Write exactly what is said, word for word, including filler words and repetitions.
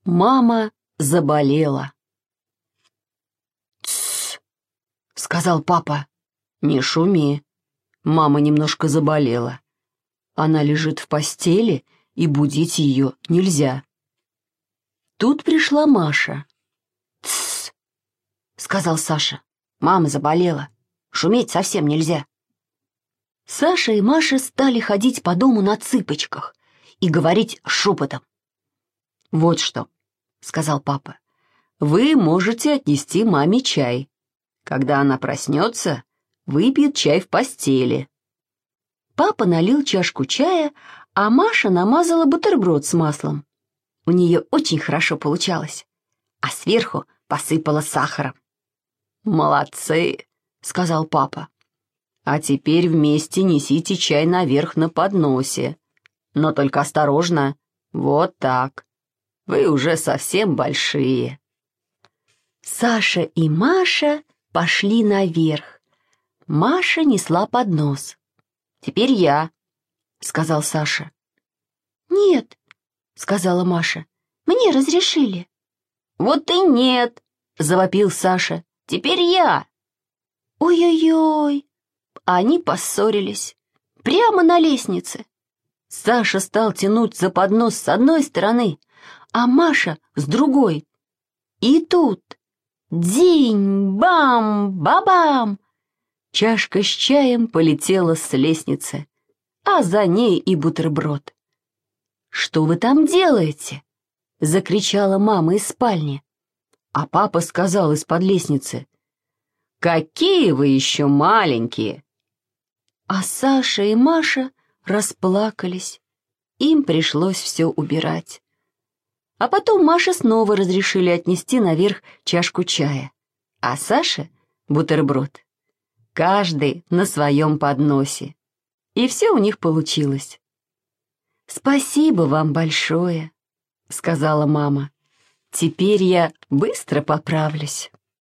Мама заболела. «Тссс!» — сказал папа. «Не шуми. Мама немножко заболела. Она лежит в постели, и будить ее нельзя». Тут пришла Маша. «Тссс!» — сказал Саша. «Мама заболела. Шуметь совсем нельзя». Саша и Маша стали ходить по дому на цыпочках и говорить шепотом. «Вот что», — сказал папа, — «вы можете отнести маме чай. Когда она проснется, выпьет чай в постели». Папа налил чашку чая, а Маша намазала бутерброд с маслом. У нее очень хорошо получалось, а сверху посыпала сахаром. «Молодцы», — сказал папа. «А теперь вместе несите чай наверх на подносе. Но только осторожно, вот так. Вы уже совсем большие». Саша и Маша пошли наверх. Маша несла поднос. «Теперь я», — сказал Саша. «Нет», — сказала Маша, — «мне разрешили». «Вот и нет», — завопил Саша, — «теперь я». «Ой-ой-ой», они поссорились. Прямо на лестнице. Саша стал тянуть за поднос с одной стороны, а Маша с другой. И тут динь-бам-ба-бам! Чашка с чаем полетела с лестницы, а за ней и бутерброд. «Что вы там делаете?» — закричала мама из спальни. А папа сказал из-под лестницы: «Какие вы еще маленькие!» А Саша и Маша расплакались. Им пришлось все убирать. А потом Маше снова разрешили отнести наверх чашку чая, а Саше — бутерброд. Каждый на своем подносе. И все у них получилось. «Спасибо вам большое», — сказала мама. «Теперь я быстро поправлюсь».